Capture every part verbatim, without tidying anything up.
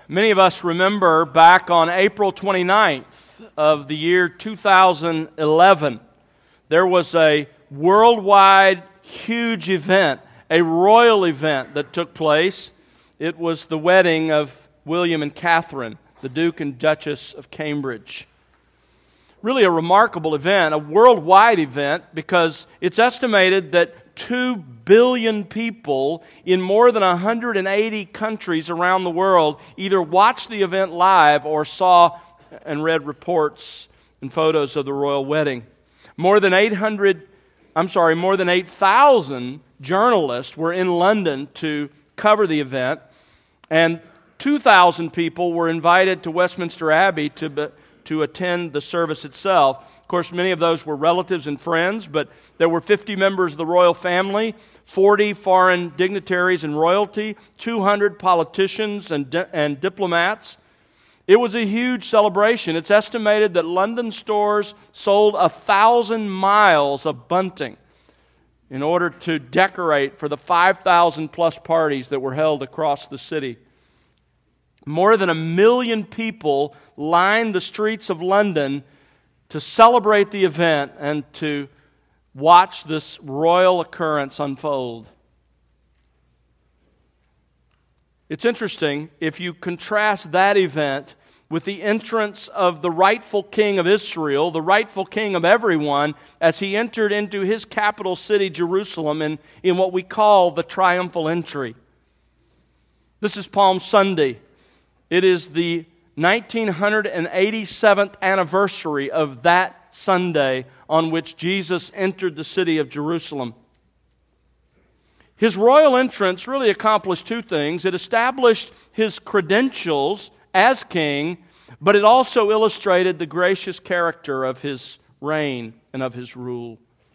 Many of us remember back on April twenty-ninth of the year two thousand eleven, there was a worldwide huge event, a royal event that took place. It was the wedding of William and Catherine, the Duke and Duchess of Cambridge. Really a remarkable event, a worldwide event, because it's estimated that two billion people in more than one hundred eighty countries around the world either watched the event live or saw and read reports and photos of the royal wedding. More than eight hundred, I'm sorry, more than eight thousand journalists were in London to cover the event, and two thousand people were invited to Westminster Abbey to to attend the service itself. Of course, many of those were relatives and friends, but there were fifty members of the royal family, forty foreign dignitaries and royalty, two hundred politicians and, di- and diplomats. It was a huge celebration. It's estimated that London stores sold a thousand miles of bunting in order to decorate for the five thousand plus parties that were held across the city. More than a million people lined the streets of London to celebrate the event and to watch this royal occurrence unfold. It's interesting if you contrast that event with the entrance of the rightful king of Israel, the rightful king of everyone, as he entered into his capital city, Jerusalem, in, in what we call the triumphal entry. This is Palm Sunday. It is the nineteen eighty-seventh anniversary of that Sunday on which Jesus entered the city of Jerusalem. His royal entrance really accomplished two things. It established his credentials as king, but it also illustrated the gracious character of his reign and of his rule.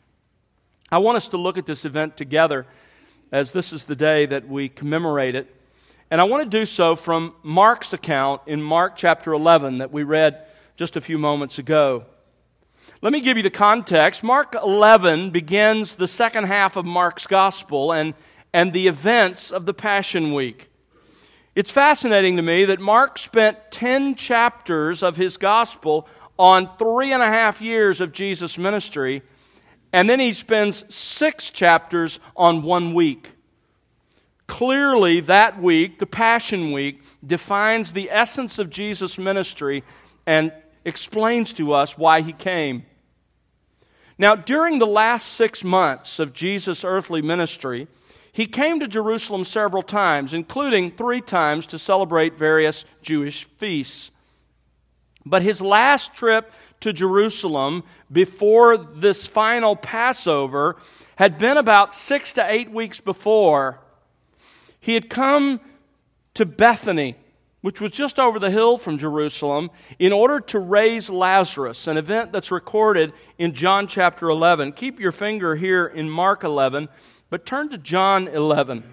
I want us to look at this event together, as this is the day that we commemorate it. And I want to do so from Mark's account in Mark chapter eleven that we read just a few moments ago. Let me give you the context. Mark eleven begins the second half of Mark's gospel and, and the events of the Passion Week. It's fascinating to me that Mark spent ten chapters of his gospel on three and a half years of Jesus' ministry, and then he spends six chapters on one week. Clearly, that week, the Passion Week, defines the essence of Jesus' ministry and explains to us why he came. Now, during the last six months of Jesus' earthly ministry, he came to Jerusalem several times, including three times to celebrate various Jewish feasts. But his last trip to Jerusalem before this final Passover had been about six to eight weeks before. He had come to Bethany, which was just over the hill from Jerusalem, in order to raise Lazarus, an event that's recorded in John chapter eleven. Keep your finger here in Mark eleven, but turn to John eleven.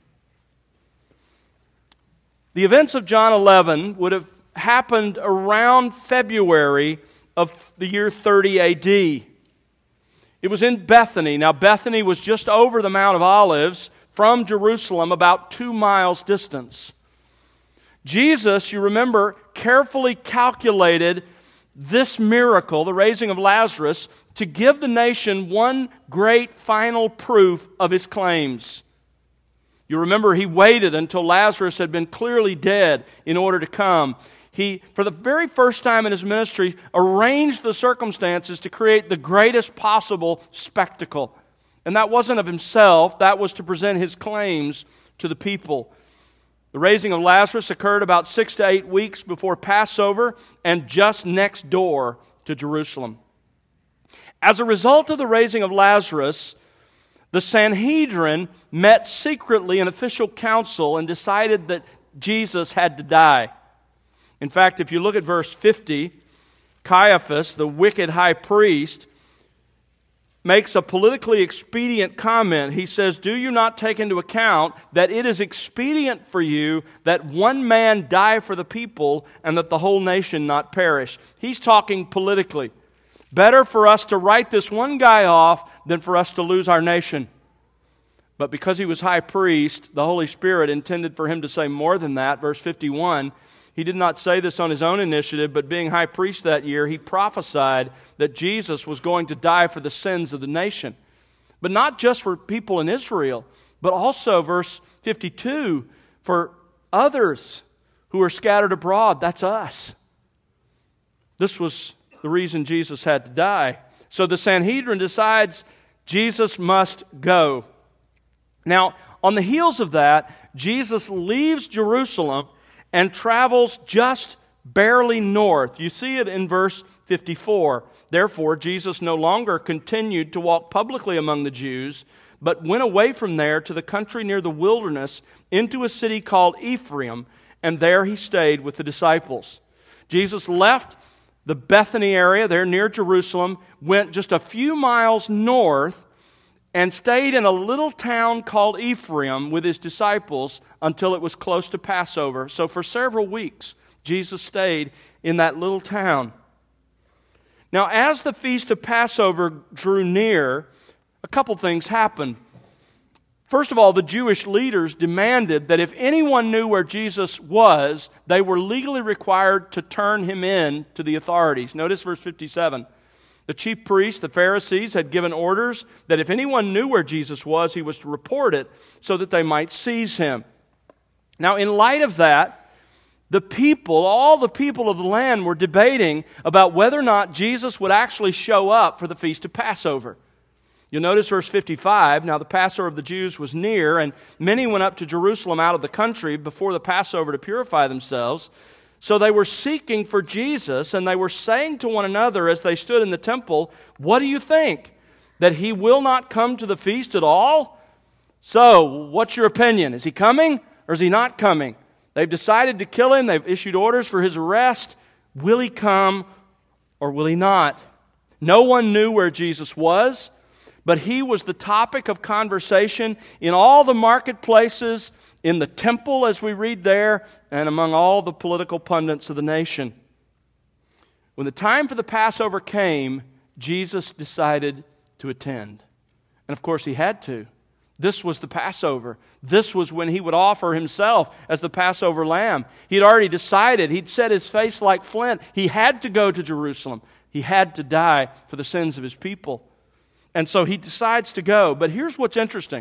The events of John eleven would have happened around February of the year thirty A D. It was in Bethany. Now, Bethany was just over the Mount of Olives, from Jerusalem, about two miles distance. Jesus, you remember, carefully calculated this miracle, the raising of Lazarus, to give the nation one great final proof of his claims. You remember he waited until Lazarus had been clearly dead in order to come. He, for the very first time in his ministry, arranged the circumstances to create the greatest possible spectacle. And that wasn't of himself, that was to present his claims to the people. The raising of Lazarus occurred about six to eight weeks before Passover and just next door to Jerusalem. As a result of the raising of Lazarus, the Sanhedrin met secretly in official council and decided that Jesus had to die. In fact, if you look at verse fifty, Caiaphas, the wicked high priest, makes a politically expedient comment. He says, "Do you not take into account that it is expedient for you that one man die for the people and that the whole nation not perish?" He's talking politically. Better for us to write this one guy off than for us to lose our nation. But because he was high priest, the Holy Spirit intended for him to say more than that. Verse fifty-one, he did not say this on his own initiative, but being high priest that year, he prophesied that Jesus was going to die for the sins of the nation. But not just for people in Israel, but also, verse fifty-two, for others who are scattered abroad. That's us. This was the reason Jesus had to die. So the Sanhedrin decides Jesus must go. Now, on the heels of that, Jesus leaves Jerusalem and travels just barely north. You see it in verse fifty-four. Therefore, Jesus no longer continued to walk publicly among the Jews, but went away from there to the country near the wilderness, into a city called Ephraim, and there he stayed with the disciples. Jesus left the Bethany area there near Jerusalem, went just a few miles north, and stayed in a little town called Ephraim with his disciples until it was close to Passover. So for several weeks, Jesus stayed in that little town. Now, as the feast of Passover drew near, a couple things happened. First of all, the Jewish leaders demanded that if anyone knew where Jesus was, they were legally required to turn him in to the authorities. Notice verse fifty-seven. The chief priests, the Pharisees, had given orders that if anyone knew where Jesus was, he was to report it so that they might seize him. Now, in light of that, the people, all the people of the land were debating about whether or not Jesus would actually show up for the feast of Passover. You'll notice verse fifty-five, now the Passover of the Jews was near, and many went up to Jerusalem out of the country before the Passover to purify themselves. So they were seeking for Jesus, and they were saying to one another as they stood in the temple, "What do you think? That he will not come to the feast at all? So, what's your opinion? Is he coming or is he not coming?" They've decided to kill him. They've issued orders for his arrest. Will he come or will he not? No one knew where Jesus was, but he was the topic of conversation in all the marketplaces, in the temple as we read there, and among all the political pundits of the nation. When the time for the Passover came, Jesus decided to attend. And of course he had to. This was the Passover. This was when he would offer himself as the Passover lamb. He'd already decided. He'd set his face like flint. He had to go to Jerusalem. He had to die for the sins of his people. And so he decides to go. But here's what's interesting.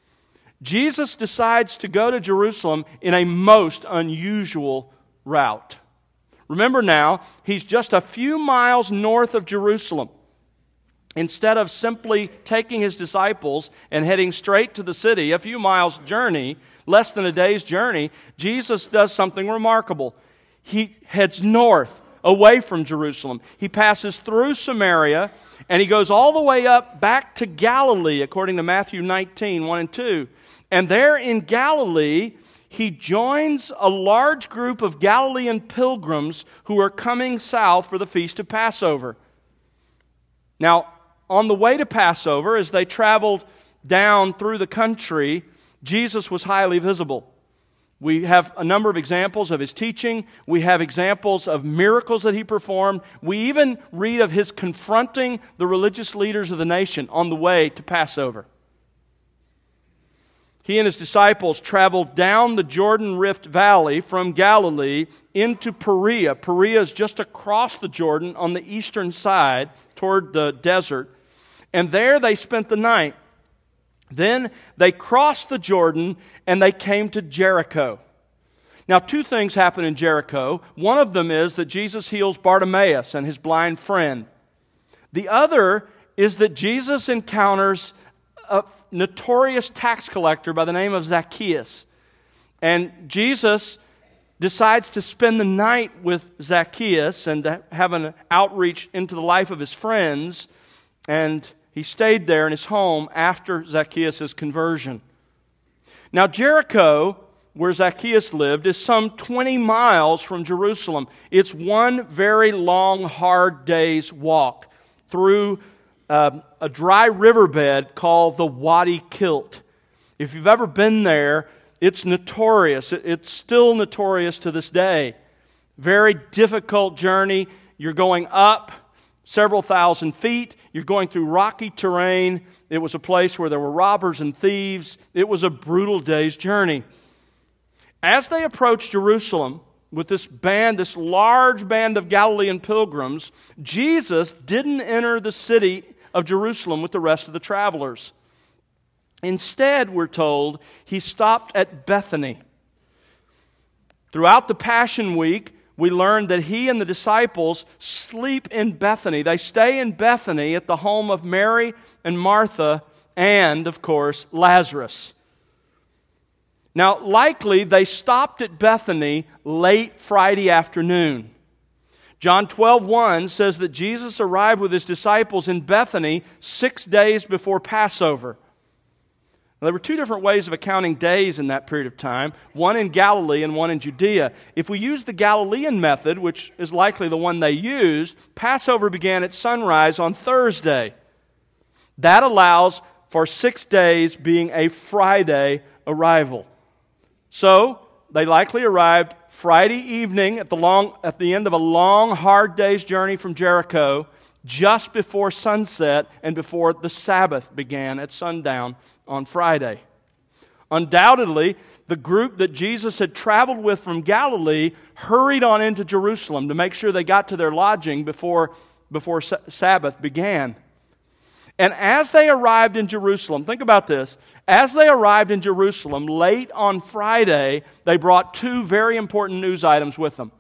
Jesus decides to go to Jerusalem in a most unusual route. Remember now, he's just a few miles north of Jerusalem. Instead of simply taking his disciples and heading straight to the city, a few miles journey, less than a day's journey, Jesus does something remarkable. He heads north, away from Jerusalem. He passes through Samaria, and he goes all the way up back to Galilee, according to Matthew nineteen, one and two. And there in Galilee, he joins a large group of Galilean pilgrims who are coming south for the Feast of Passover. Now, on the way to Passover, as they traveled down through the country, Jesus was highly visible. We have a number of examples of his teaching. We have examples of miracles that he performed. We even read of his confronting the religious leaders of the nation on the way to Passover. He and his disciples traveled down the Jordan Rift Valley from Galilee into Perea. Perea is just across the Jordan on the eastern side toward the desert. And there they spent the night. Then they crossed the Jordan and they came to Jericho. Now, two things happen in Jericho. One of them is that Jesus heals Bartimaeus and his blind friend. The other is that Jesus encounters a notorious tax collector by the name of Zacchaeus. And Jesus decides to spend the night with Zacchaeus and to have an outreach into the life of his friends. And he stayed there in his home after Zacchaeus' conversion. Now, Jericho, where Zacchaeus lived, is some twenty miles from Jerusalem. It's one very long, hard day's walk through uh, a dry riverbed called the Wadi Kilt. If you've ever been there, it's notorious. It's still notorious to this day. Very difficult journey. You're going up several thousand feet. You're going through rocky terrain. It was a place where there were robbers and thieves. It was a brutal day's journey. As they approached Jerusalem with this band, this large band of Galilean pilgrims, Jesus didn't enter the city of Jerusalem with the rest of the travelers. Instead, we're told, he stopped at Bethany. Throughout the Passion Week, we learned that he and the disciples sleep in Bethany. They stay in Bethany at the home of Mary and Martha and, of course, Lazarus. Now, likely they stopped at Bethany late Friday afternoon. John twelve one says that Jesus arrived with his disciples in Bethany six days before Passover. Now, there were two different ways of accounting days in that period of time, one in Galilee and one in Judea. If we use the Galilean method, which is likely the one they used, Passover began at sunrise on Thursday. That allows for six days being a Friday arrival. So, they likely arrived Friday evening at the long at the end of a long, hard day's journey from Jericho, just before sunset and before the Sabbath began at sundown on Friday. Undoubtedly, the group that Jesus had traveled with from Galilee hurried on into Jerusalem to make sure they got to their lodging before, before Sabbath began. And as they arrived in Jerusalem, think about this, as they arrived in Jerusalem late on Friday, they brought two very important news items with them.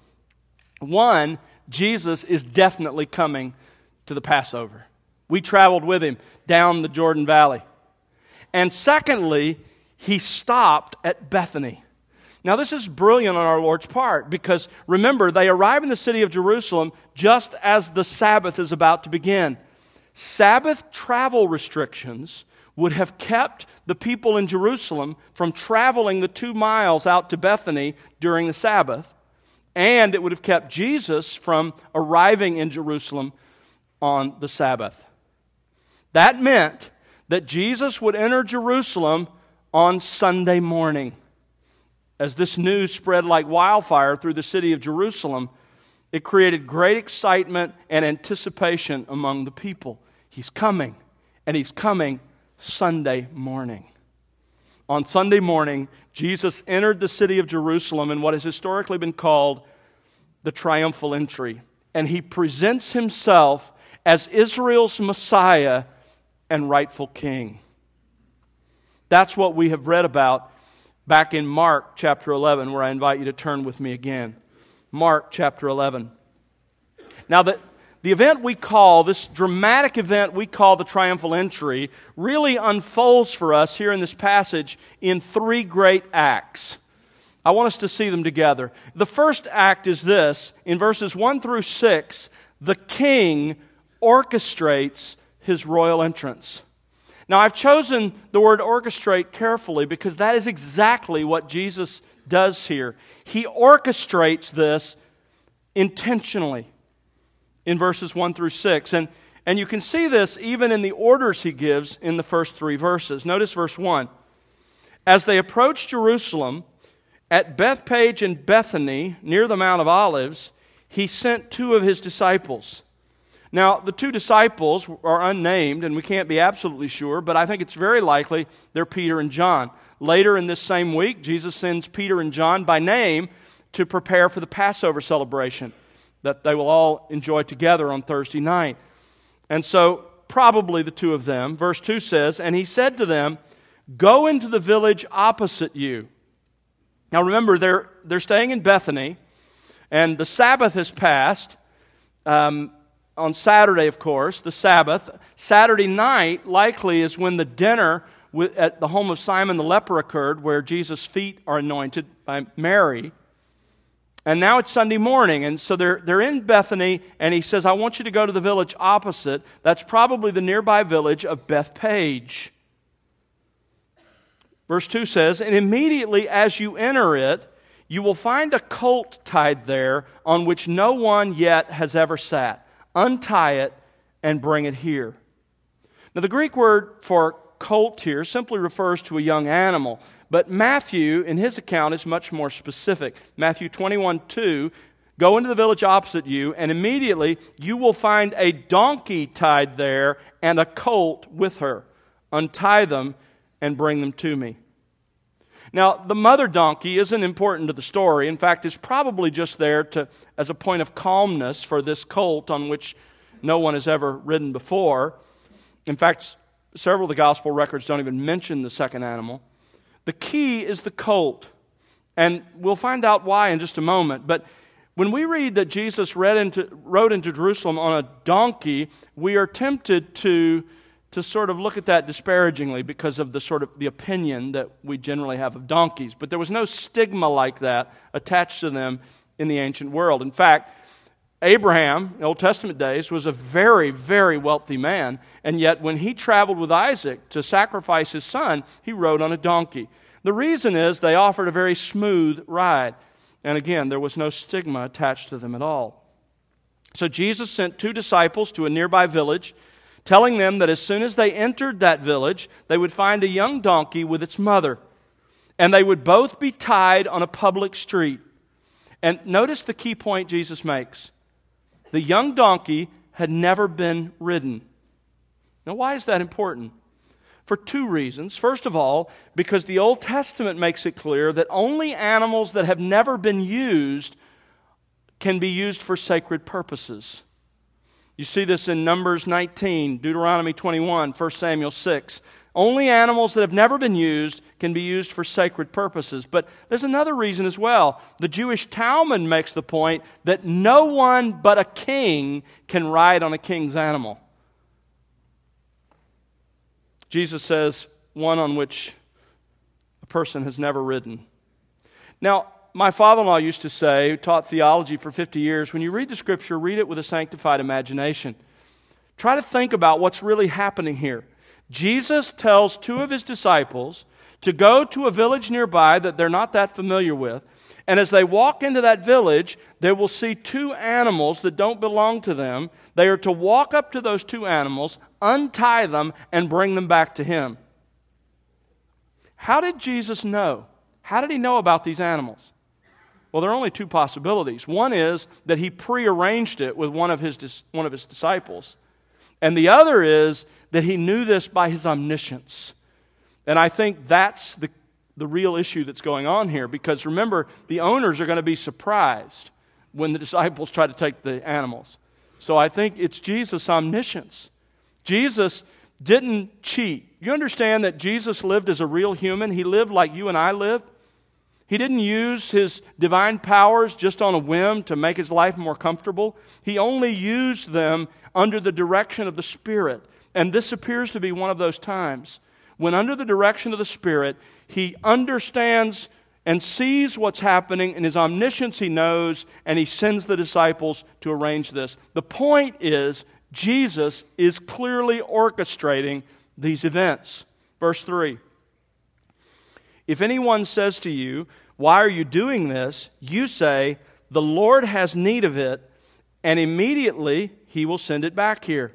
One, Jesus is definitely coming to the Passover. We traveled with him down the Jordan Valley. And secondly, he stopped at Bethany. Now, this is brilliant on our Lord's part because, remember, they arrive in the city of Jerusalem just as the Sabbath is about to begin. Sabbath travel restrictions would have kept the people in Jerusalem from traveling the two miles out to Bethany during the Sabbath, and it would have kept Jesus from arriving in Jerusalem on the Sabbath. That meant that Jesus would enter Jerusalem on Sunday morning. As this news spread like wildfire through the city of Jerusalem, it created great excitement and anticipation among the people. He's coming, and he's coming Sunday morning. On Sunday morning, Jesus entered the city of Jerusalem in what has historically been called the triumphal entry, and he presents himself as Israel's Messiah and rightful king. That's what we have read about back in Mark chapter eleven, where I invite you to turn with me again. Mark chapter eleven. Now, the, the event we call, this dramatic event we call the triumphal entry, really unfolds for us here in this passage in three great acts. I want us to see them together. The first act is this. In verses one through six, the king orchestrates his royal entrance. Now, I've chosen the word orchestrate carefully because that is exactly what Jesus does here. He orchestrates this intentionally in verses one through six. And, and you can see this even in the orders he gives in the first three verses. Notice verse one. As they approached Jerusalem, at Bethpage and Bethany, near the Mount of Olives, he sent two of his disciples. Now, the two disciples are unnamed, and we can't be absolutely sure, but I think it's very likely they're Peter and John. Later in this same week, Jesus sends Peter and John by name to prepare for the Passover celebration that they will all enjoy together on Thursday night. And so, probably the two of them. Verse two says, "And he said to them, 'Go into the village opposite you.'" Now remember, they're, they're staying in Bethany, and the Sabbath has passed. Um, on Saturday, of course, the Sabbath. Saturday night likely is when the dinner at the home of Simon the leper occurred, where Jesus' feet are anointed by Mary. And now it's Sunday morning, and so they're, they're in Bethany, and he says, "I want you to go to the village opposite." That's probably the nearby village of Bethpage. Verse two says, "And immediately as you enter it, you will find a colt tied there on which no one yet has ever sat. Untie it and bring it here." Now, the Greek word for colt here simply refers to a young animal, but Matthew, in his account, is much more specific. Matthew twenty-one two Go into the village opposite you, and immediately you will find a donkey tied there and a colt with her. Untie them and bring them to me." Now, the mother donkey isn't important to the story. In fact, it's probably just there to as a point of calmness for this colt on which no one has ever ridden before. In fact, several of the gospel records don't even mention the second animal. The key is the colt, and we'll find out why in just a moment. But when we read that Jesus rode into, rode into Jerusalem on a donkey, we are tempted to, to sort of look at that disparagingly because of the sort of the opinion that we generally have of donkeys. But there was no stigma like that attached to them in the ancient world. In fact, Abraham, in Old Testament days, was a very, very wealthy man, and yet when he traveled with Isaac to sacrifice his son, he rode on a donkey. The reason is they offered a very smooth ride. And again, there was no stigma attached to them at all. So Jesus sent two disciples to a nearby village, telling them that as soon as they entered that village, they would find a young donkey with its mother, and they would both be tied on a public street. And notice the key point Jesus makes. The young donkey had never been ridden. Now, why is that important? For two reasons. First of all, because the Old Testament makes it clear that only animals that have never been used can be used for sacred purposes. You see this in Numbers nineteen, Deuteronomy twenty-one, First Samuel six. Only animals that have never been used can be used for sacred purposes. But there's another reason as well. The Jewish Talmud makes the point that no one but a king can ride on a king's animal. Jesus says, one on which a person has never ridden. Now, my father-in-law used to say, who taught theology for fifty years, when you read the Scripture, read it with a sanctified imagination. Try to think about what's really happening here. Jesus tells two of his disciples to go to a village nearby that they're not that familiar with, and as they walk into that village, they will see two animals that don't belong to them. They are to walk up to those two animals, untie them, and bring them back to him. How did Jesus know? How did he know about these animals? Well, there are only two possibilities. One is that he prearranged it with one of his, one of his disciples. And the other is that he knew this by his omniscience. And I think that's the, the real issue that's going on here. Because remember, the owners are going to be surprised when the disciples try to take the animals. So I think it's Jesus' omniscience. Jesus didn't cheat. You understand that Jesus lived as a real human? He lived like you and I lived. He didn't use his divine powers just on a whim to make his life more comfortable. He only used them under the direction of the Spirit. And this appears to be one of those times when under the direction of the Spirit, he understands and sees what's happening. In his omniscience, he knows, and he sends the disciples to arrange this. The point is, Jesus is clearly orchestrating these events. Verse three. If anyone says to you, "Why are you doing this?" you say, "The Lord has need of it," and immediately he will send it back here.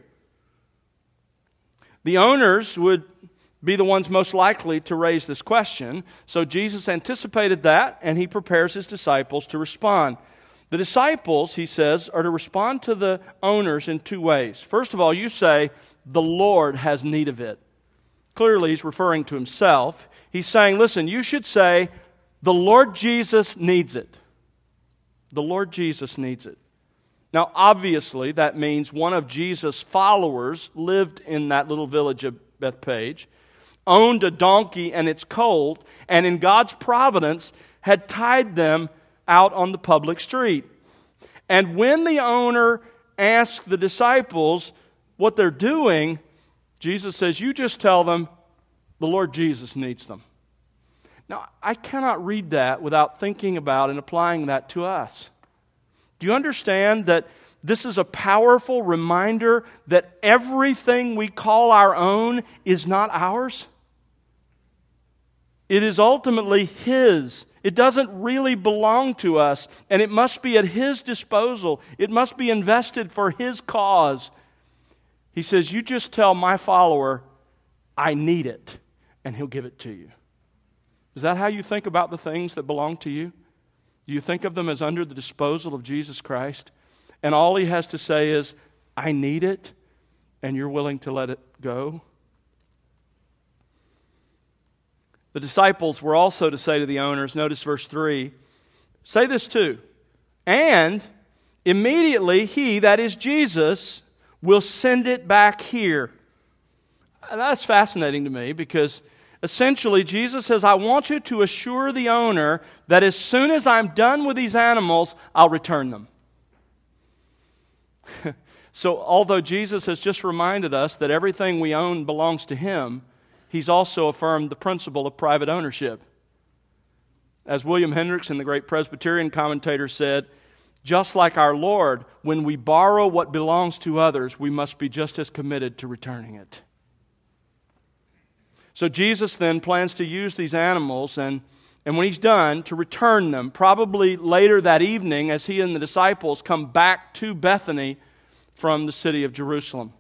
The owners would be the ones most likely to raise this question, so Jesus anticipated that, and he prepares his disciples to respond. The disciples, he says, are to respond to the owners in two ways. First of all, you say, "The Lord has need of it." Clearly, he's referring to himself. He's saying, listen, you should say, "The Lord Jesus needs it." The Lord Jesus needs it. Now, obviously, that means one of Jesus' followers lived in that little village of Bethpage, owned a donkey and its colt, and in God's providence had tied them out on the public street. And when the owner asks the disciples what they're doing, Jesus says, you just tell them, "The Lord Jesus needs them." Now, I cannot read that without thinking about and applying that to us. Do you understand that this is a powerful reminder that everything we call our own is not ours? It is ultimately His. It doesn't really belong to us, and it must be at His disposal. It must be invested for His cause. He says, you just tell my follower, "I need it," and He'll give it to you. Is that how you think about the things that belong to you? Do you think of them as under the disposal of Jesus Christ? And all he has to say is, I need it, and you're willing to let it go? The disciples were also to say to the owners, notice verse three, say this too, and immediately he, that is Jesus, will send it back here. And that's fascinating to me because essentially Jesus says, I want you to assure the owner that as soon as I'm done with these animals, I'll return them. So although Jesus has just reminded us that everything we own belongs to Him, He's also affirmed the principle of private ownership. As William Hendriksen, the great Presbyterian commentator, said, just like our Lord, when we borrow what belongs to others, we must be just as committed to returning it. So Jesus then plans to use these animals and, and when He's done, to return them, probably later that evening as He and the disciples come back to Bethany from the city of Jerusalem.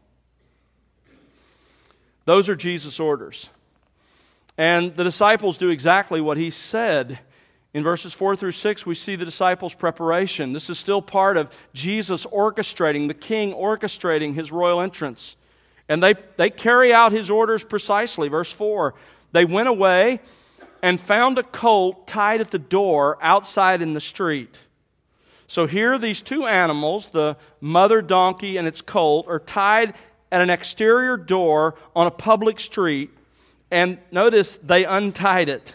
Those are Jesus' orders. And the disciples do exactly what He said. In verses four through six, we see the disciples' preparation. This is still part of Jesus orchestrating, the King orchestrating His royal entrance. And they, they carry out His orders precisely. Verse four, they went away and found a colt tied at the door outside in the street. So here these two animals, the mother donkey and its colt, are tied at an exterior door on a public street, and notice they untied it.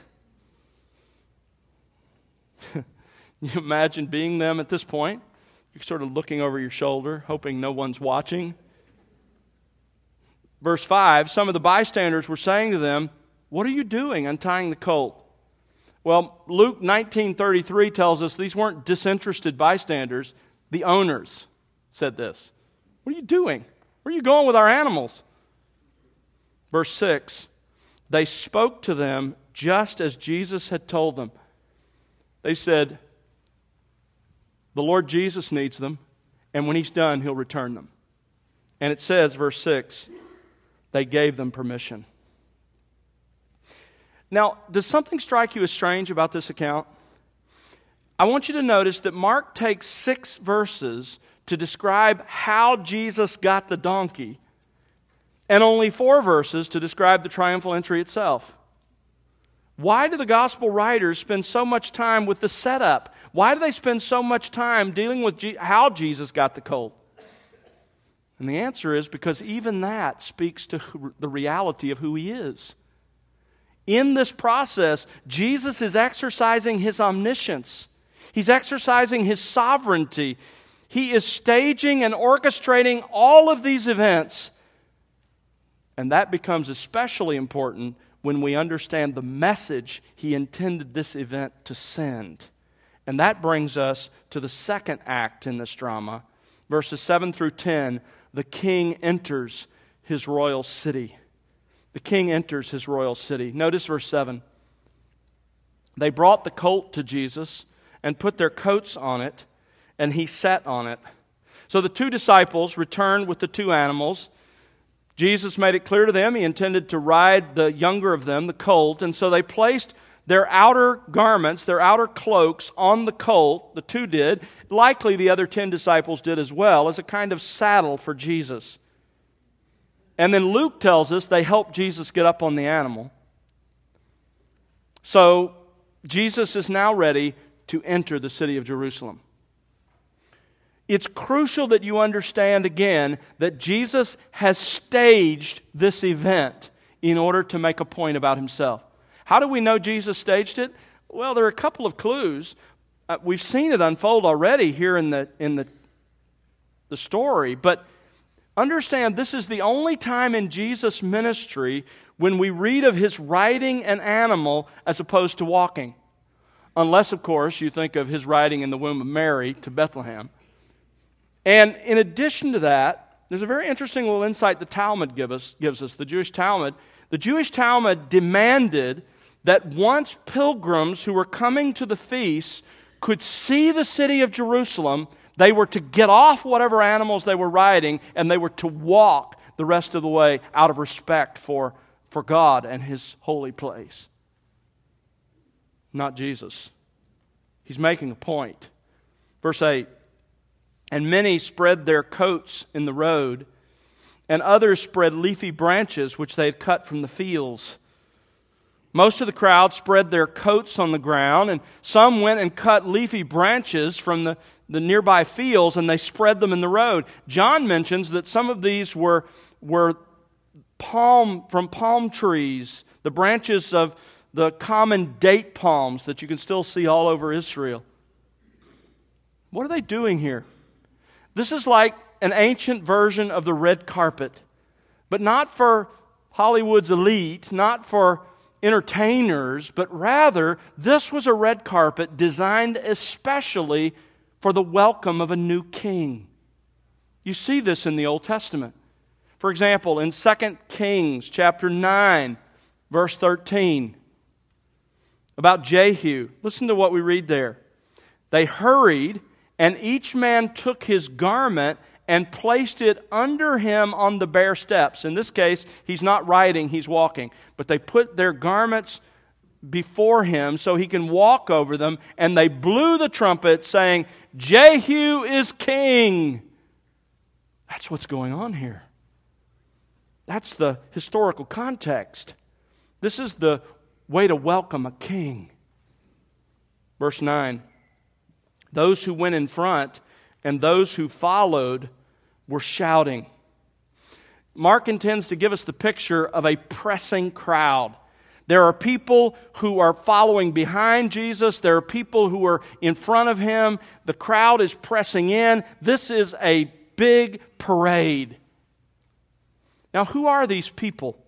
You imagine being them at this point? You're sort of looking over your shoulder, hoping no one's watching. Verse five, some of the bystanders were saying to them, what are you doing untying the colt? Well, Luke nineteen thirty-three tells us these weren't disinterested bystanders. The owners said this. What are you doing? Where are you going with our animals? Verse six, they spoke to them just as Jesus had told them. They said, the Lord Jesus needs them, and when He's done, He'll return them. And it says, verse six, they gave them permission. Now, does something strike you as strange about this account? I want you to notice that Mark takes six verses to describe how Jesus got the donkey, and only four verses to describe the triumphal entry itself. Why do the gospel writers spend so much time with the setup? Why do they spend so much time dealing with G- how Jesus got the colt? And the answer is because even that speaks to who, the reality of who He is. In this process, Jesus is exercising His omniscience. He's exercising His sovereignty. He is staging and orchestrating all of these events. And that becomes especially important when we understand the message He intended this event to send. And that brings us to the second act in this drama. Verses seven through ten, the king enters his royal city. The king enters his royal city. Notice verse seven. They brought the colt to Jesus and put their coats on it, and He sat on it. So the two disciples returned with the two animals. Jesus made it clear to them He intended to ride the younger of them, the colt, and so they placed their outer garments, their outer cloaks on the colt, the two did. Likely the other ten disciples did as well, as a kind of saddle for Jesus. And then Luke tells us they helped Jesus get up on the animal. So Jesus is now ready to enter the city of Jerusalem. It's crucial that you understand again that Jesus has staged this event in order to make a point about Himself. How do we know Jesus staged it? Well, there are a couple of clues. Uh, we've seen it unfold already here in the in the, the story, but understand this is the only time in Jesus' ministry when we read of His riding an animal as opposed to walking. Unless, of course, you think of His riding in the womb of Mary to Bethlehem. And in addition to that, there's a very interesting little insight the Talmud give us, gives us, the Jewish Talmud. The Jewish Talmud demanded that once pilgrims who were coming to the feast could see the city of Jerusalem, they were to get off whatever animals they were riding, and they were to walk the rest of the way out of respect for, for God and His holy place. Not Jesus. He's making a point. Verse eight, and many spread their coats in the road, and others spread leafy branches which they had cut from the fields. Most of the crowd spread their coats on the ground, and some went and cut leafy branches from the, the nearby fields, and they spread them in the road. John mentions that some of these were, were palm from palm trees, the branches of the common date palms that you can still see all over Israel. What are they doing here? This is like an ancient version of the red carpet, but not for Hollywood's elite, not for entertainers, but rather this was a red carpet designed especially for the welcome of a new king. You see this in the Old Testament. For example, in Second Kings chapter nine, verse thirteen, about Jehu. Listen to what we read there. They hurried, and each man took his garment and placed it under him on the bare steps. In this case, he's not riding, he's walking. But they put their garments before him so he can walk over them, and they blew the trumpet saying, Jehu is king. That's what's going on here. That's the historical context. This is the way to welcome a king. Verse nine. Those who went in front and those who followed were shouting. Mark intends to give us the picture of a pressing crowd. There are people who are following behind Jesus. There are people who are in front of him. The crowd is pressing in. This is a big parade. Now, who are these people?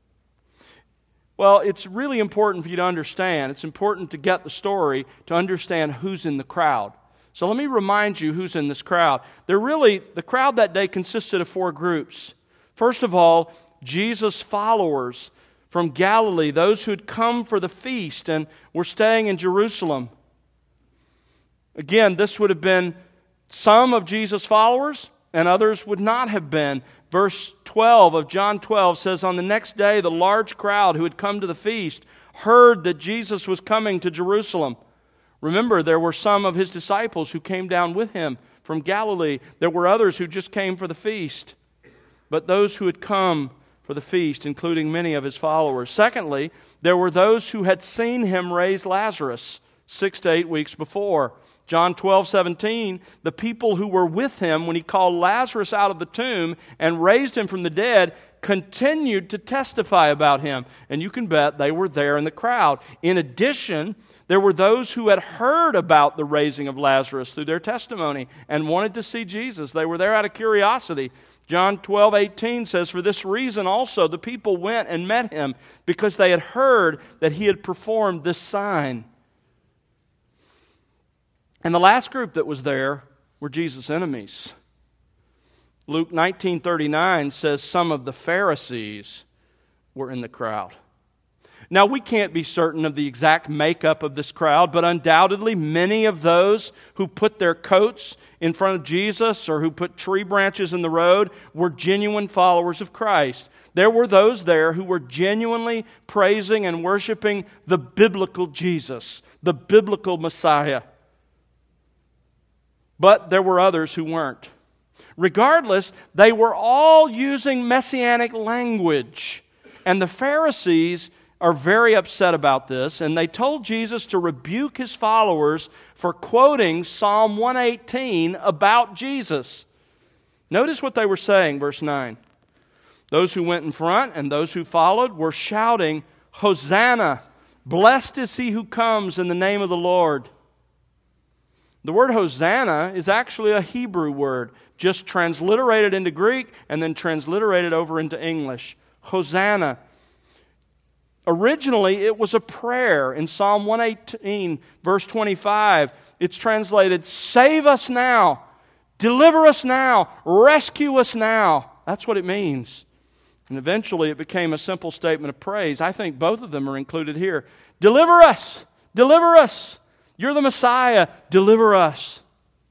Well, it's really important for you to understand. It's important to get the story to understand who's in the crowd. So let me remind you who's in this crowd. They're really, the crowd that day consisted of four groups. First of all, Jesus' followers from Galilee, those who had come for the feast and were staying in Jerusalem. Again, this would have been some of Jesus' followers, and others would not have been. Verse twelve of John twelve says, on the next day, the large crowd who had come to the feast heard that Jesus was coming to Jerusalem. Remember, there were some of his disciples who came down with him from Galilee. There were others who just came for the feast. But those who had come for the feast, including many of his followers. Secondly, there were those who had seen him raise Lazarus six to eight weeks before. John twelve seventeen, the people who were with him when he called Lazarus out of the tomb and raised him from the dead continued to testify about him. And you can bet they were there in the crowd. In addition, there were those who had heard about the raising of Lazarus through their testimony and wanted to see Jesus. They were there out of curiosity. John twelve eighteen says, for this reason also the people went and met him because they had heard that he had performed this sign. And the last group that was there were Jesus' enemies. Luke nineteen thirty-nine says some of the Pharisees were in the crowd. Now, we can't be certain of the exact makeup of this crowd, but undoubtedly many of those who put their coats in front of Jesus or who put tree branches in the road were genuine followers of Christ. There were those there who were genuinely praising and worshiping the biblical Jesus, the biblical Messiah. But there were others who weren't. Regardless, they were all using messianic language. And the Pharisees are very upset about this, and they told Jesus to rebuke his followers for quoting Psalm one eighteen about Jesus. Notice what they were saying, verse nine. Those who went in front and those who followed were shouting, Hosanna! Blessed is he who comes in the name of the Lord. The word Hosanna is actually a Hebrew word, just transliterated into Greek and then transliterated over into English. Hosanna. Originally, it was a prayer. In Psalm one eighteen, verse twenty-five, it's translated, save us now, deliver us now, rescue us now. That's what it means. And eventually, it became a simple statement of praise. I think both of them are included here. Deliver us, deliver us. You're the Messiah, deliver us.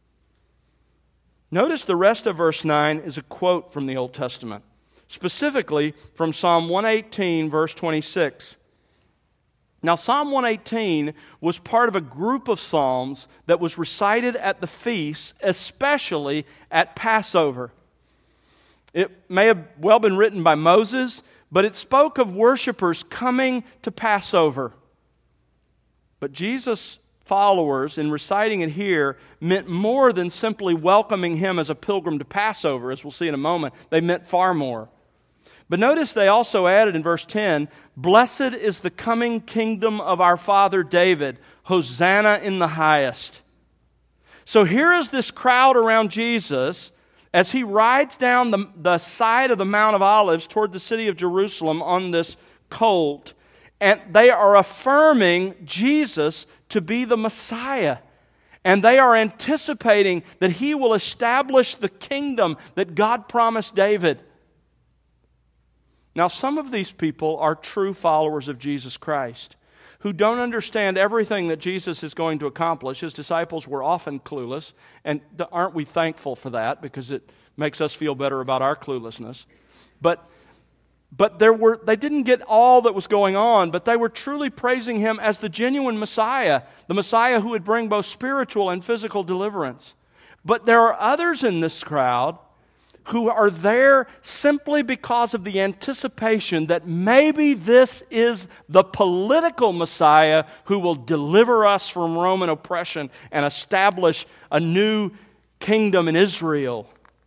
Notice the rest of verse nine is a quote from the Old Testament. Specifically from Psalm one eighteen, verse twenty-six. Now, Psalm one eighteen was part of a group of psalms that was recited at the feasts, especially at Passover. It may have well been written by Moses, but it spoke of worshipers coming to Passover. But Jesus' followers, in reciting it here, meant more than simply welcoming him as a pilgrim to Passover, as we'll see in a moment. They meant far more. But notice they also added in verse ten, "Blessed is the coming kingdom of our father David. Hosanna in the highest." So here is this crowd around Jesus as he rides down the, the side of the Mount of Olives toward the city of Jerusalem on this colt, and they are affirming Jesus to be the Messiah. And they are anticipating that he will establish the kingdom that God promised David. Now, some of these people are true followers of Jesus Christ who don't understand everything that Jesus is going to accomplish. His disciples were often clueless, and aren't we thankful for that, because it makes us feel better about our cluelessness. But but there were they didn't get all that was going on, but they were truly praising him as the genuine Messiah, the Messiah who would bring both spiritual and physical deliverance. But there are others in this crowd who are there simply because of the anticipation that maybe this is the political Messiah who will deliver us from Roman oppression and establish a new kingdom in Israel.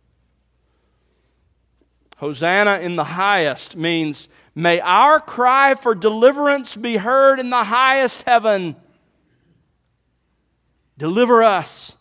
Hosanna in the highest means, may our cry for deliverance be heard in the highest heaven. Deliver us.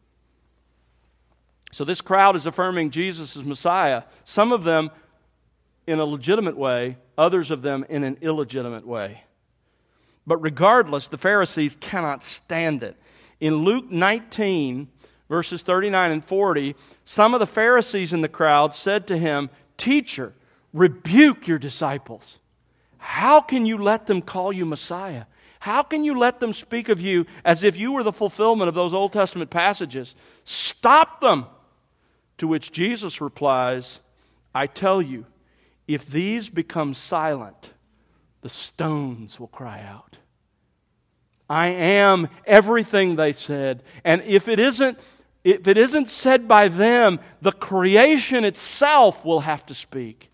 So this crowd is affirming Jesus as Messiah. Some of them in a legitimate way, others of them in an illegitimate way. But regardless, the Pharisees cannot stand it. In Luke nineteen, verses thirty-nine and forty, some of the Pharisees in the crowd said to him, "Teacher, rebuke your disciples. How can you let them call you Messiah? How can you let them speak of you as if you were the fulfillment of those Old Testament passages? Stop them." To which Jesus replies, "I tell you, if these become silent, the stones will cry out. I am everything they said. And if it isn't, if it isn't said by them, the creation itself will have to speak."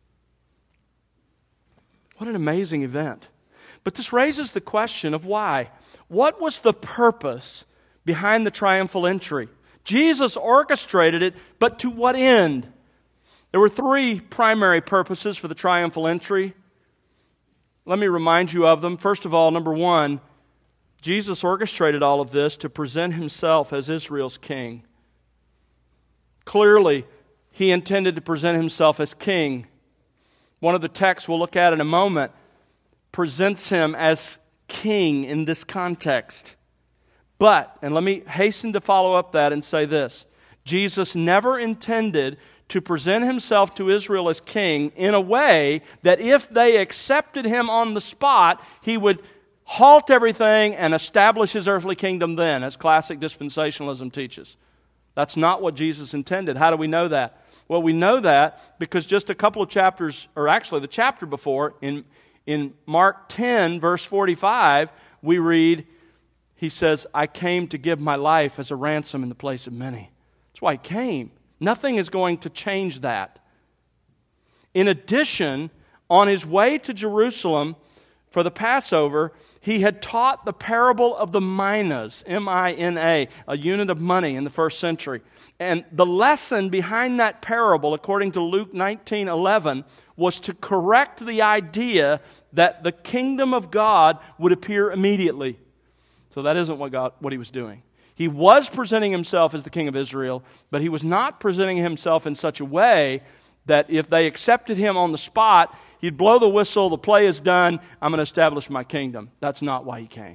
What an amazing event. But this raises the question of why. What was the purpose behind the triumphal entry? Jesus orchestrated it, but to what end? There were three primary purposes for the triumphal entry. Let me remind you of them. First of all, number one, Jesus orchestrated all of this to present himself as Israel's king. Clearly, he intended to present himself as king. One of the texts we'll look at in a moment presents him as king in this context. But, and let me hasten to follow up that and say this, Jesus never intended to present himself to Israel as king in a way that if they accepted him on the spot, he would halt everything and establish his earthly kingdom then, as classic dispensationalism teaches. That's not what Jesus intended. How do we know that? Well, we know that because just a couple of chapters, or actually the chapter before, in, in Mark ten, verse forty-five, we read, he says, "I came to give my life as a ransom in the place of many." That's why he came. Nothing is going to change that. In addition, on his way to Jerusalem for the Passover, he had taught the parable of the minas, M I N A, a unit of money in the first century. And the lesson behind that parable, according to Luke nineteen eleven, was to correct the idea that the kingdom of God would appear immediately. So that isn't what God, what he was doing. He was presenting himself as the king of Israel, but he was not presenting himself in such a way that if they accepted him on the spot, he'd blow the whistle, the play is done, I'm going to establish my kingdom. That's not why he came.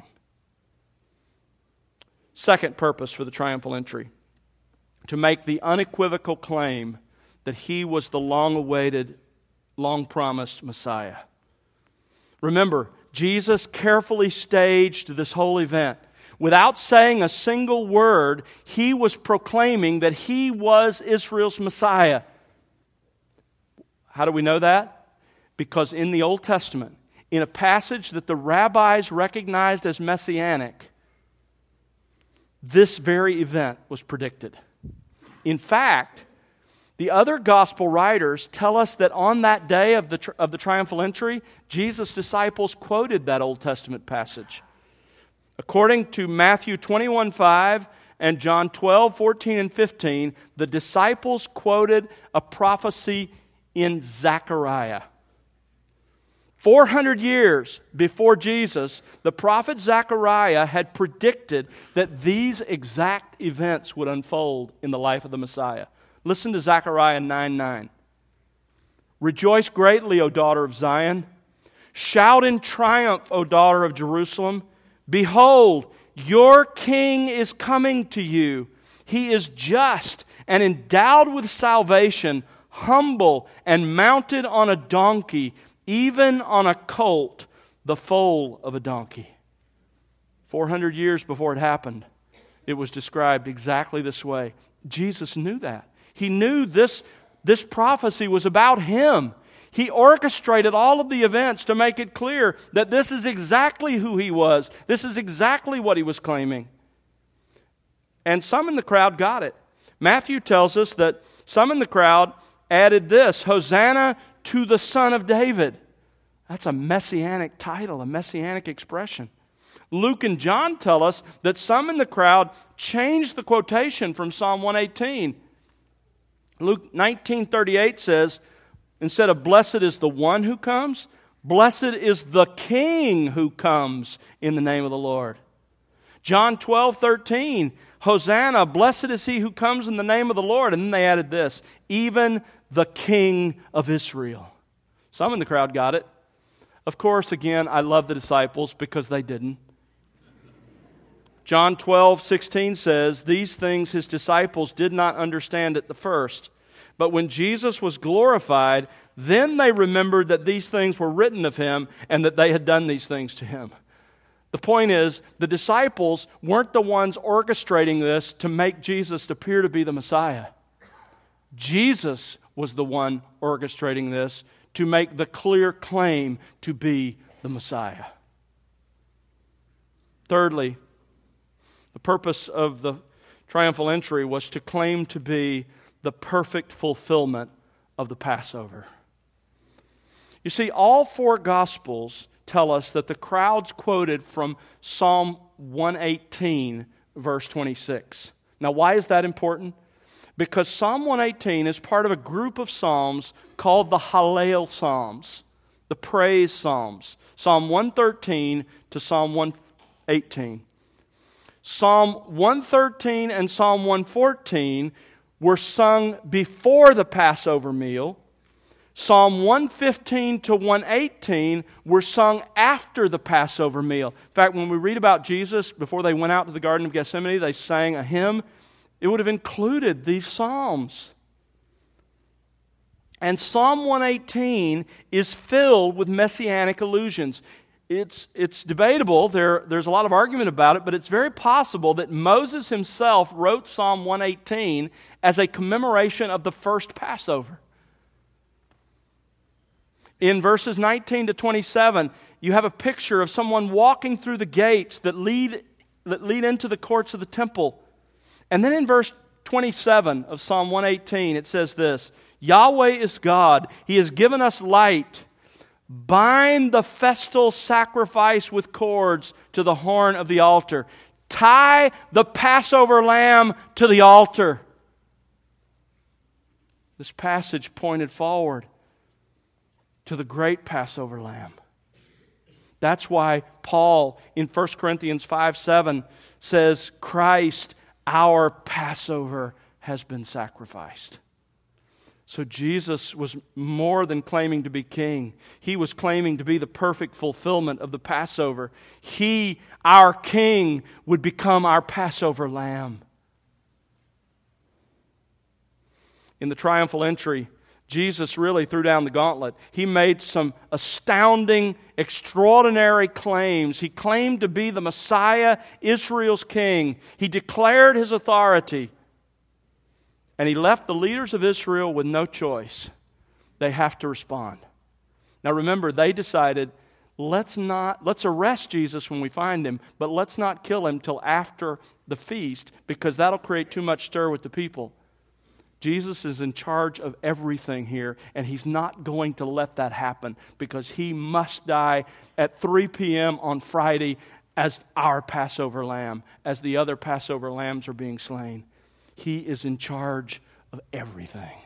Second purpose for the triumphal entry, to make the unequivocal claim that he was the long-awaited, long-promised Messiah. Remember, Jesus carefully staged this whole event. Without saying a single word, he was proclaiming that he was Israel's Messiah. How do we know that? Because in the Old Testament, in a passage that the rabbis recognized as messianic, this very event was predicted. In fact, the other gospel writers tell us that on that day of the, of the triumphal entry, Jesus' disciples quoted that Old Testament passage. According to Matthew twenty-one five and John twelve fourteen and fifteen, the disciples quoted a prophecy in Zechariah. four hundred years before Jesus, the prophet Zechariah had predicted that these exact events would unfold in the life of the Messiah. Listen to Zechariah nine nine. Rejoice greatly, O daughter of Zion. Shout in triumph, O daughter of Jerusalem. Behold, your king is coming to you. He is just and endowed with salvation, humble and mounted on a donkey, even on a colt, the foal of a donkey. four hundred years before it happened, it was described exactly this way. Jesus knew that. He knew this, this prophecy was about Him. He orchestrated all of the events to make it clear that this is exactly who He was. This is exactly what He was claiming. And some in the crowd got it. Matthew tells us that some in the crowd added this, Hosanna to the Son of David. That's a messianic title, a messianic expression. Luke and John tell us that some in the crowd changed the quotation from Psalm one eighteen. Luke nineteen thirty-eight says, instead of blessed is the one who comes, blessed is the King who comes in the name of the Lord. John twelve thirteen, Hosanna, blessed is he who comes in the name of the Lord. And then they added this, even the King of Israel. Some in the crowd got it. Of course, again, I love the disciples because they didn't. John twelve sixteen says, these things his disciples did not understand at the first. But when Jesus was glorified, then they remembered that these things were written of him and that they had done these things to him. The point is, the disciples weren't the ones orchestrating this to make Jesus appear to be the Messiah. Jesus was the one orchestrating this to make the clear claim to be the Messiah. Thirdly, the purpose of the triumphal entry was to claim to be the perfect fulfillment of the Passover. You see, all four Gospels tell us that the crowds quoted from Psalm one eighteen, verse twenty-six. Now, why is that important? Because Psalm one eighteen is part of a group of psalms called the Hallel Psalms, the praise psalms, Psalm one thirteen to Psalm one eighteen. Psalm one thirteen and Psalm one fourteen were sung before the Passover meal. Psalm one fifteen to one eighteen were sung after the Passover meal. In fact, when we read about Jesus, before they went out to the Garden of Gethsemane, they sang a hymn. It would have included these psalms. And Psalm one eighteen is filled with messianic allusions. It's, it's debatable, there, there's a lot of argument about it, but it's very possible that Moses himself wrote Psalm one eighteen as a commemoration of the first Passover. In verses nineteen to twenty-seven, you have a picture of someone walking through the gates that lead, that lead into the courts of the temple. And then in verse twenty-seven of Psalm one eighteen, it says this, Yahweh is God, He has given us light. Bind the festal sacrifice with cords to the horn of the altar. Tie the Passover lamb to the altar. This passage pointed forward to the great Passover lamb. That's why Paul in First Corinthians five seven says, Christ, our Passover, has been sacrificed. So Jesus was more than claiming to be king. He was claiming to be the perfect fulfillment of the Passover. He, our king, would become our Passover lamb. In the triumphal entry, Jesus really threw down the gauntlet. He made some astounding, extraordinary claims. He claimed to be the Messiah, Israel's king. He declared His authority. And He left the leaders of Israel with no choice. They have to respond. Now remember, they decided let's not, let's arrest Jesus when we find him, but let's not kill him till after the feast, because that'll create too much stir with the people. Jesus is in charge of everything here, and he's not going to let that happen, because he must die at three p.m. on Friday as our Passover lamb, as the other Passover lambs are being slain. He is in charge of everything.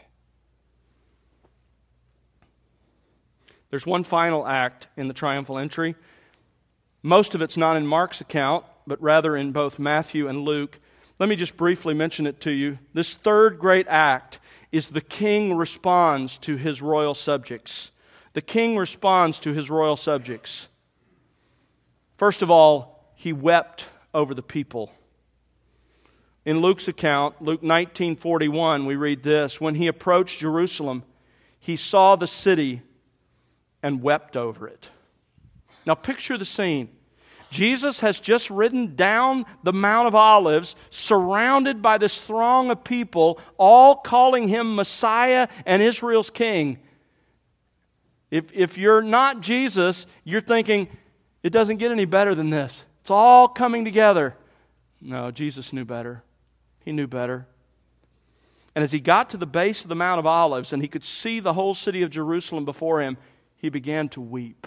There's one final act in the triumphal entry. Most of it's not in Mark's account, but rather in both Matthew and Luke. Let me just briefly mention it to you. This third great act is the king responds to his royal subjects. The king responds to his royal subjects. First of all, he wept over the people. In Luke's account, Luke nineteen forty-one, we read this: when he approached Jerusalem, he saw the city and wept over it. Now picture the scene. Jesus has just ridden down the Mount of Olives, surrounded by this throng of people, all calling him Messiah and Israel's King. If, if you're not Jesus, you're thinking, it doesn't get any better than this. It's all coming together. No, Jesus knew better. He knew better. And as he got to the base of the Mount of Olives and he could see the whole city of Jerusalem before him, he began to weep.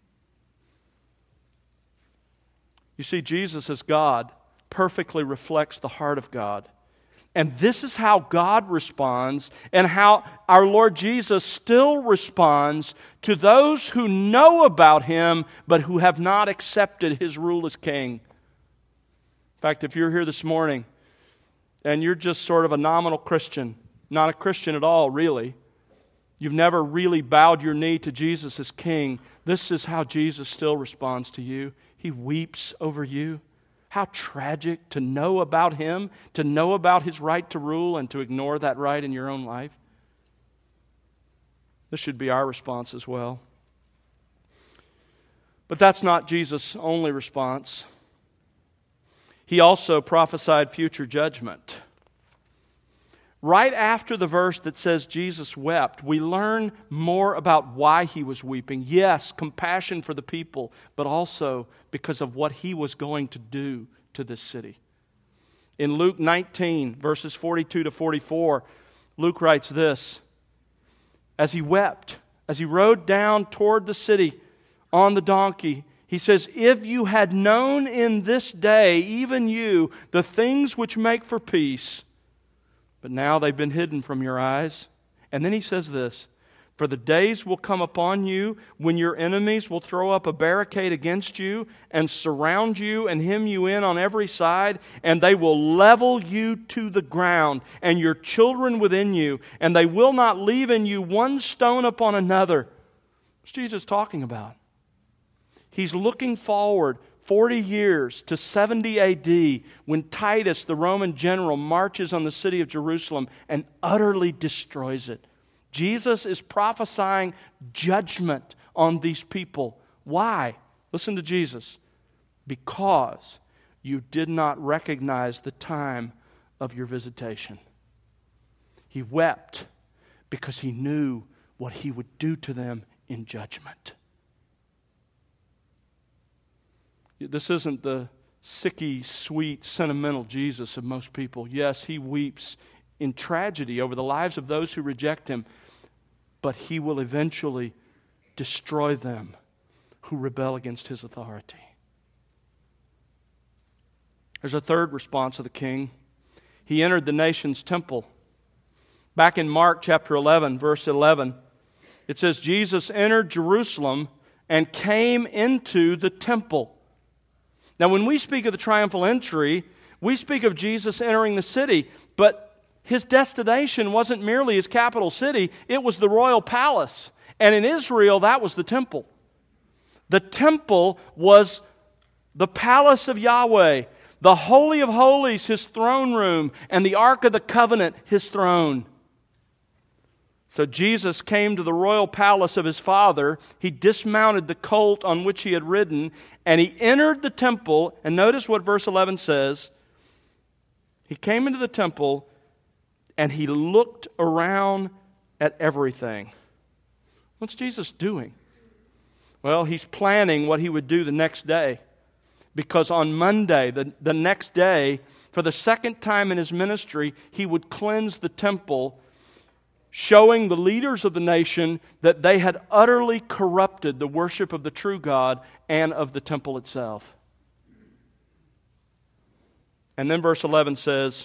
You see, Jesus as God perfectly reflects the heart of God. And this is how God responds, and how our Lord Jesus still responds to those who know about him but who have not accepted his rule as king. In fact, if you're here this morning and you're just sort of a nominal Christian, not a Christian at all, really, you've never really bowed your knee to Jesus as king, this is how Jesus still responds to you. He weeps over you. How tragic to know about him, to know about his right to rule, and to ignore that right in your own life. This should be our response as well. But that's not Jesus' only response. He also prophesied future judgment. Right after the verse that says Jesus wept, we learn more about why he was weeping. Yes, compassion for the people, but also because of what he was going to do to this city. In Luke nineteen, verses forty-two to forty-four, Luke writes this: as he wept, as he rode down toward the city on the donkey, he says, if you had known in this day, even you, the things which make for peace, but now they've been hidden from your eyes. And then he says this: for the days will come upon you when your enemies will throw up a barricade against you and surround you and hem you in on every side, and they will level you to the ground and your children within you, and they will not leave in you one stone upon another. What's Jesus talking about? He's looking forward forty years to seventy A D when Titus, the Roman general, marches on the city of Jerusalem and utterly destroys it. Jesus is prophesying judgment on these people. Why? Listen to Jesus. Because you did not recognize the time of your visitation. He wept because he knew what he would do to them in judgment. This isn't the sicky, sweet, sentimental Jesus of most people. Yes, he weeps in tragedy over the lives of those who reject him, but he will eventually destroy them who rebel against his authority. There's a third response of the king. He entered the nation's temple. Back in Mark chapter eleven, verse eleven, it says, Jesus entered Jerusalem and came into the temple. Now, when we speak of the triumphal entry, we speak of Jesus entering the city, but his destination wasn't merely his capital city, it was the royal palace. And in Israel, that was the temple. The temple was the palace of Yahweh, the Holy of Holies, his throne room, and the Ark of the Covenant, his throne. So Jesus came to the royal palace of his father. He dismounted the colt on which he had ridden, and he entered the temple. And notice what verse eleven says. He came into the temple, and he looked around at everything. What's Jesus doing? Well, he's planning what he would do the next day. Because on Monday, the, the next day, for the second time in his ministry, he would cleanse the temple, showing the leaders of the nation that they had utterly corrupted the worship of the true God and of the temple itself. And then verse eleven says,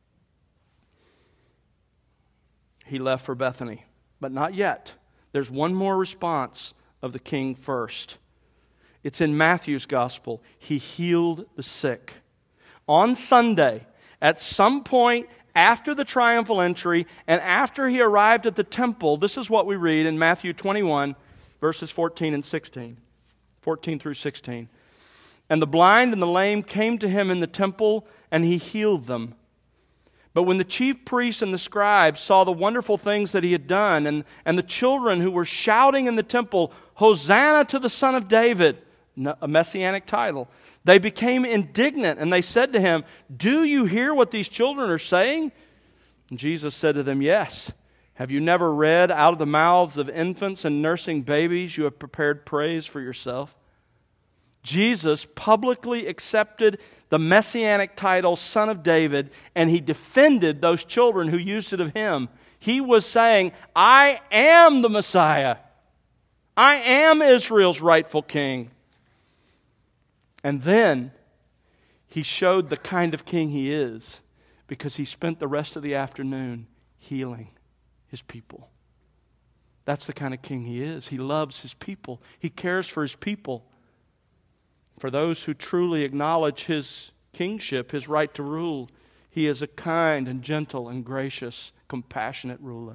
he left for Bethany. But not yet. There's one more response of the king first. It's in Matthew's gospel. He healed the sick. On Sunday, at some point after the triumphal entry and after he arrived at the temple, this is what we read in Matthew twenty-one, verses fourteen and sixteen. fourteen through sixteen. And the blind and the lame came to him in the temple, and he healed them. But when the chief priests and the scribes saw the wonderful things that he had done, and, and the children who were shouting in the temple, Hosanna to the Son of David, a messianic title, they became indignant, and they said to him, do you hear what these children are saying? And Jesus said to them, yes. Have you never read, out of the mouths of infants and nursing babies you have prepared praise for yourself? Jesus publicly accepted the messianic title, Son of David, and he defended those children who used it of him. He was saying, I am the Messiah. I am Israel's rightful king. And then he showed the kind of king he is, because he spent the rest of the afternoon healing his people. That's the kind of king he is. He loves his people. He cares for his people. For those who truly acknowledge his kingship, his right to rule, he is a kind and gentle and gracious, compassionate ruler.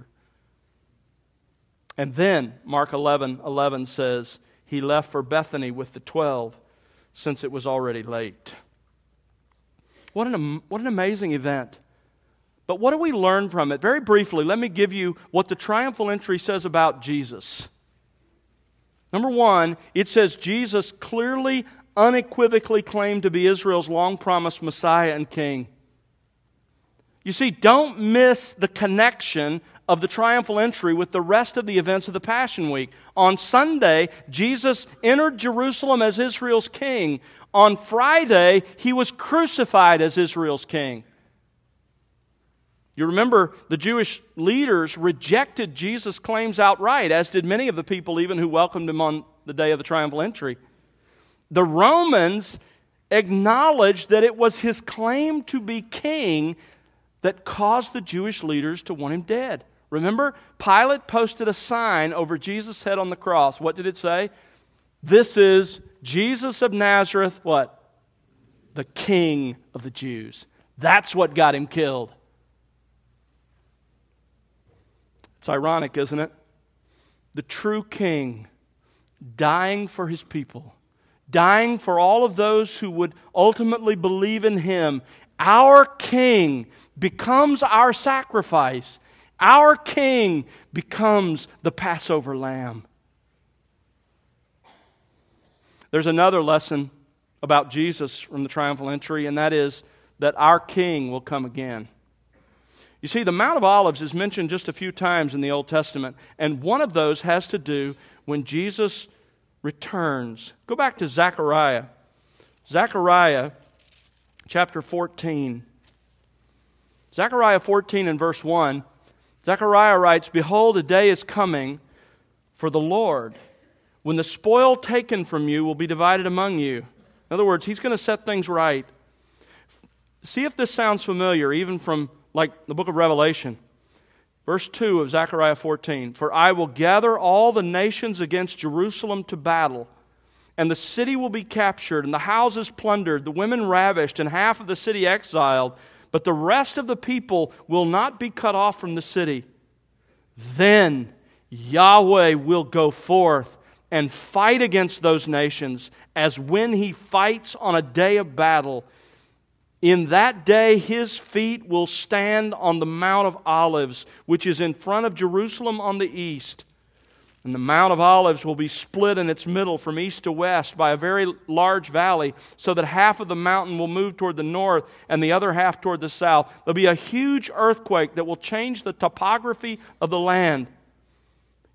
And then, Mark eleven eleven says, he left for Bethany with the twelve, since it was already late. What an, what an amazing event. But what do we learn from it? Very briefly, let me give you what the triumphal entry says about Jesus. Number one, it says Jesus clearly, unequivocally claimed to be Israel's long-promised Messiah and King. You see, don't miss the connection of the triumphal entry with the rest of the events of the Passion Week. On Sunday, Jesus entered Jerusalem as Israel's king. On Friday, he was crucified as Israel's king. You remember the Jewish leaders rejected Jesus' claims outright, as did many of the people even who welcomed him on the day of the triumphal entry. The Romans acknowledged that it was his claim to be king that caused the Jewish leaders to want him dead. Remember, Pilate posted a sign over Jesus' head on the cross. What did it say? This is Jesus of Nazareth, what? The King of the Jews. That's what got him killed. It's ironic, isn't it? The true king dying for his people, dying for all of those who would ultimately believe in him. Our king becomes our sacrifice. Our king becomes the Passover lamb. There's another lesson about Jesus from the triumphal entry, and that is that our king will come again. You see, the Mount of Olives is mentioned just a few times in the Old Testament, and one of those has to do when Jesus returns. Go back to Zechariah. Zechariah chapter fourteen. Zechariah fourteen and verse one. Zechariah writes, behold, a day is coming for the Lord, when the spoil taken from you will be divided among you. In other words, he's going to set things right. See if this sounds familiar, even from like the book of Revelation. Verse two of Zechariah fourteen. For I will gather all the nations against Jerusalem to battle, and the city will be captured, and the houses plundered, the women ravished, and half of the city exiled. But the rest of the people will not be cut off from the city. Then Yahweh will go forth and fight against those nations, as when he fights on a day of battle. In that day his feet will stand on the Mount of Olives, which is in front of Jerusalem on the east. And the Mount of Olives will be split in its middle from east to west by a very large valley, so that half of the mountain will move toward the north and the other half toward the south. There'll be a huge earthquake that will change the topography of the land.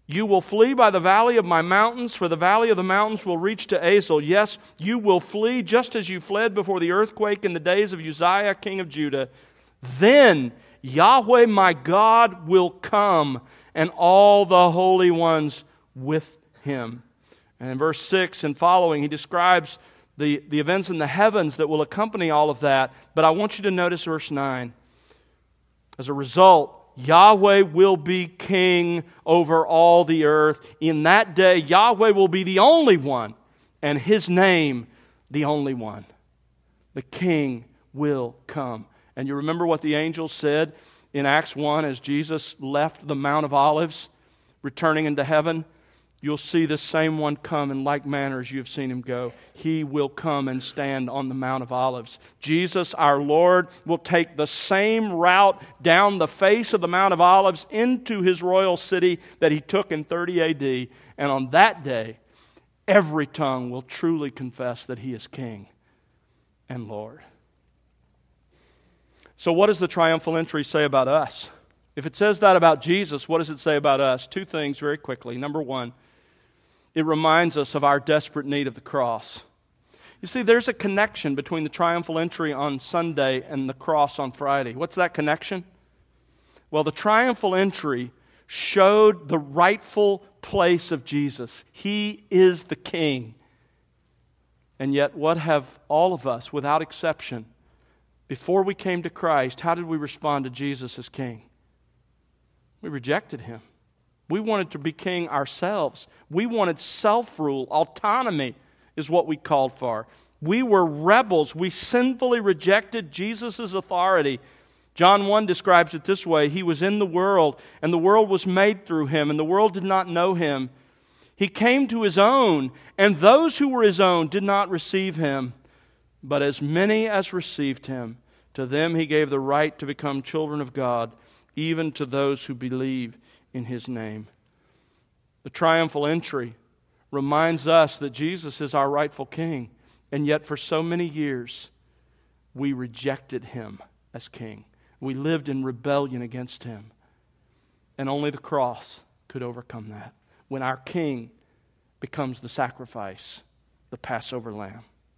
You will flee by the valley of my mountains, for the valley of the mountains will reach to Azel. Yes, you will flee just as you fled before the earthquake in the days of Uzziah, king of Judah. Then Yahweh my God will come, and all the holy ones with him. And in verse six and following, he describes the, the events in the heavens that will accompany all of that. But I want you to notice verse nine. As a result, Yahweh will be king over all the earth. In that day, Yahweh will be the only one, and His name the only one. The king will come. And you remember what the angel said in Acts one as Jesus left the Mount of Olives, returning into heaven? You'll see the same one come in like manner as you have seen him go. He will come and stand on the Mount of Olives. Jesus, our Lord, will take the same route down the face of the Mount of Olives into His royal city that He took in thirty A D. And on that day, every tongue will truly confess that He is King and Lord. So what does the triumphal entry say about us? If it says that about Jesus, what does it say about us? Two things very quickly. Number one, it reminds us of our desperate need of the cross. You see, there's a connection between the triumphal entry on Sunday and the cross on Friday. What's that connection? Well, the triumphal entry showed the rightful place of Jesus. He is the King. And yet, what have all of us, without exception, before we came to Christ, how did we respond to Jesus as King? We rejected Him. We wanted to be king ourselves. We wanted self-rule. Autonomy is what we called for. We were rebels. We sinfully rejected Jesus' authority. John one describes it this way. He was in the world, and the world was made through Him, and the world did not know Him. He came to His own, and those who were His own did not receive Him. But as many as received Him, to them He gave the right to become children of God, even to those who believe in His name. The triumphal entry reminds us that Jesus is our rightful King, and yet for so many years we rejected Him as King. We lived in rebellion against Him, and only the cross could overcome that, when our King becomes the sacrifice, the Passover lamb.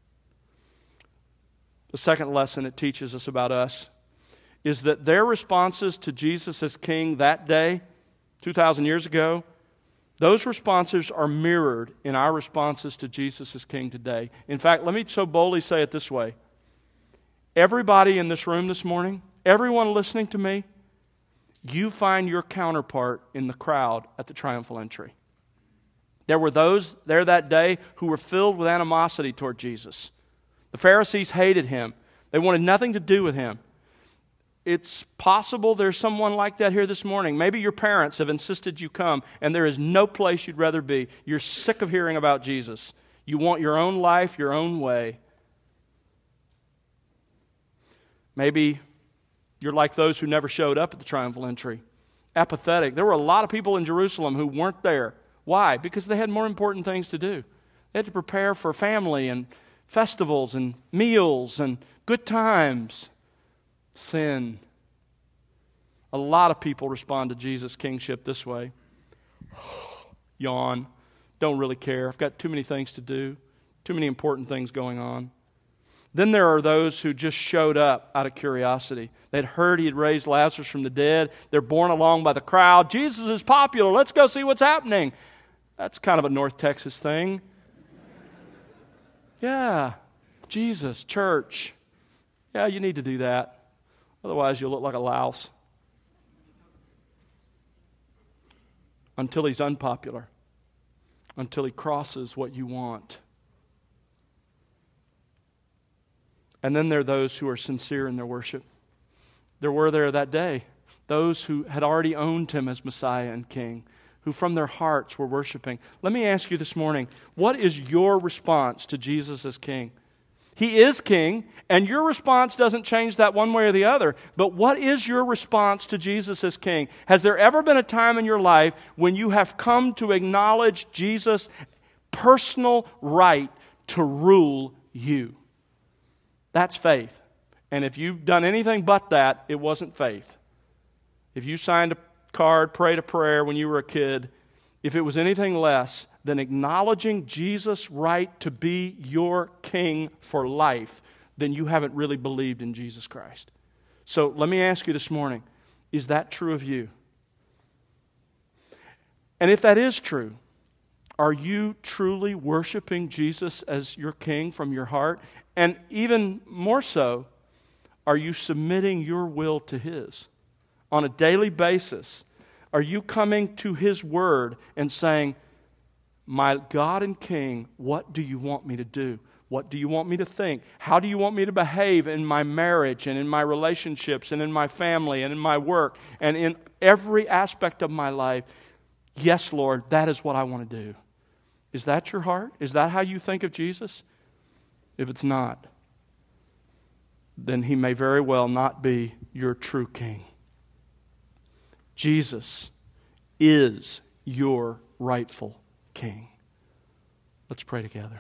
The second lesson it teaches us about us is that their responses to Jesus as King that day, two thousand years ago, those responses are mirrored in our responses to Jesus as King today. In fact, let me so boldly say it this way. Everybody in this room this morning, everyone listening to me, you find your counterpart in the crowd at the triumphal entry. There were those there that day who were filled with animosity toward Jesus. The Pharisees hated Him. They wanted nothing to do with Him. It's possible there's someone like that here this morning. Maybe your parents have insisted you come, and there is no place you'd rather be. You're sick of hearing about Jesus. You want your own life, your own way. Maybe you're like those who never showed up at the triumphal entry. Apathetic. There were a lot of people in Jerusalem who weren't there. Why? Because they had more important things to do. They had to prepare for family and festivals and meals and good times. Sin. A lot of people respond to Jesus' kingship this way. Yawn. Don't really care. I've got too many things to do. Too many important things going on. Then there are those who just showed up out of curiosity. They'd heard He had raised Lazarus from the dead. They're borne along by the crowd. Jesus is popular. Let's go see what's happening. That's kind of a North Texas thing. Yeah. Jesus, church. Yeah, you need to do that. Otherwise, you'll look like a louse. Until He's unpopular. Until He crosses what you want. And then there are those who are sincere in their worship. There were there that day those who had already owned Him as Messiah and King, who from their hearts were worshiping. Let me ask you this morning, what is your response to Jesus as King? He is King, and your response doesn't change that one way or the other. But what is your response to Jesus as King? Has there ever been a time in your life when you have come to acknowledge Jesus' personal right to rule you? That's faith. And if you've done anything but that, it wasn't faith. If you signed a card, prayed a prayer when you were a kid, if it was anything less than acknowledging Jesus' right to be your king for life, then you haven't really believed in Jesus Christ. So let me ask you this morning, is that true of you? And if that is true, are you truly worshiping Jesus as your king from your heart? And even more so, are you submitting your will to His? On a daily basis, are you coming to His Word and saying, my God and King, what do you want me to do? What do you want me to think? How do you want me to behave in my marriage and in my relationships and in my family and in my work and in every aspect of my life? Yes, Lord, that is what I want to do. Is that your heart? Is that how you think of Jesus? If it's not, then He may very well not be your true King. Jesus is your rightful King. Let's pray together.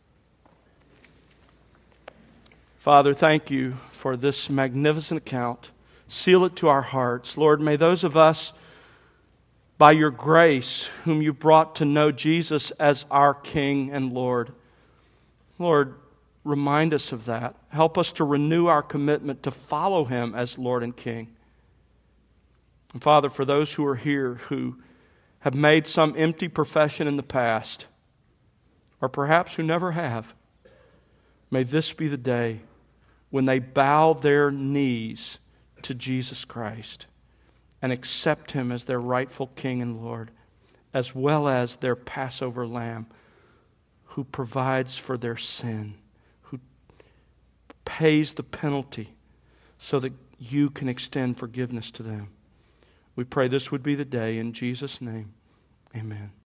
Father, thank you for this magnificent account. Seal it to our hearts. Lord, may those of us, by your grace, whom you brought to know Jesus as our King and Lord, Lord, remind us of that. Help us to renew our commitment to follow Him as Lord and King. And Father, for those who are here who have made some empty profession in the past, or perhaps who never have, may this be the day when they bow their knees to Jesus Christ and accept Him as their rightful King and Lord, as well as their Passover Lamb who provides for their sin, who pays the penalty so that you can extend forgiveness to them. We pray this would be the day. In Jesus' name, amen.